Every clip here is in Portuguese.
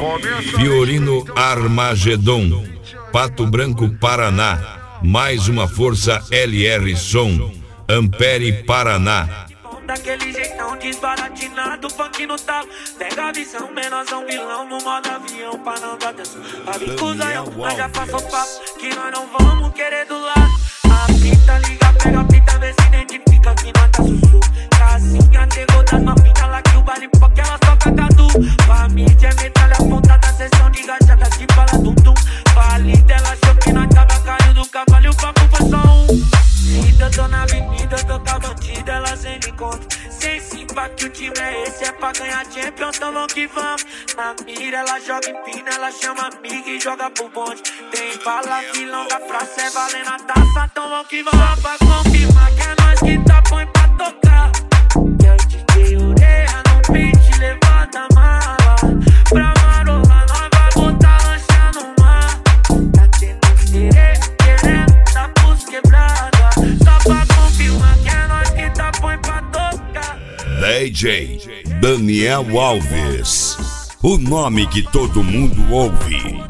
Fiorino Armagedon, Pato Branco, Paraná. Mais uma força LR Som, Ampere, Paraná. Daquele jeitão desbaratinado, funk no talo. Pega a visão, menorzão vilão no modo avião pra não dar atenção. Avicusa, mas já passou o papo que nós não vamos querer do lado. A fita liga, pega a fita, vê se identifica que nós tá sussu. Casinha, chegou das novinhas lá que o baile porque elas tocam cadu. Pra mídia é metralha apontada, sessão de gachada que fala tum-tum. Fali dela achou que nós tava caindo do cavalo e o papo foi só um. Vida, tô na avenida, tô com a bandida, ela sem encontro. Sem simpátia, o time é esse, é pra ganhar Champions, então vamos que vamos. Na mira, ela joga empina, ela chama amiga e joga pro bonde. Tem bala, vilão da praça, é valendo a taça, então vamos que vamos. Só pra confirmar que é nós que tá põe pra tocar. Que é o DJ Ureia no beat, levanta a mala. Pra marolar, nós vai botar lancha no mar. Tá tendo sereia, querendo tá pros quebrada. Só pra confirmar que é nós que tá põe pra tocar. DJ Daniel Alves, o nome que todo mundo ouve.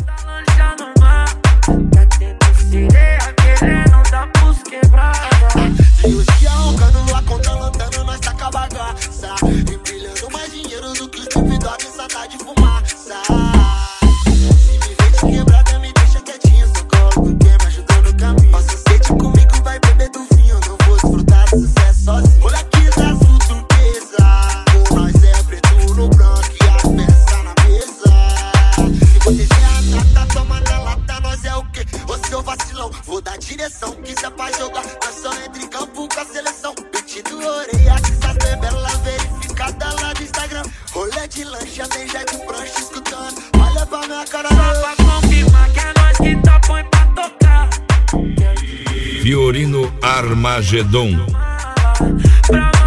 E os dia roncando lá contra a lanterna, nós taca bagaça. Empilhando mais dinheiro do que os Snoop Dogg, só tá de fumaça. Se me vê de quebrada, me deixa quietinho, socorro quem me ajudou no caminho. Passa sede comigo, vai beber do vinho, não vou desfrutar do sucesso sozinho. Moleques azul turquesa, com nós é preto no branco e a peça na mesa. Se você tem a nata, toma na lata, nós é o quê? Ô seu vacilão, vou dar direção, que isso é pra jogar. Nós só entra em campo com a seleção. Beat do Oreia, que essas bebelas verificadas lá do Instagram. Rolê de lancha, tem já de prancha escutando. Olha pra minha cara, só pra confirmar que é nós que tá põe pra tocar. Fiorino Armagedon. Pra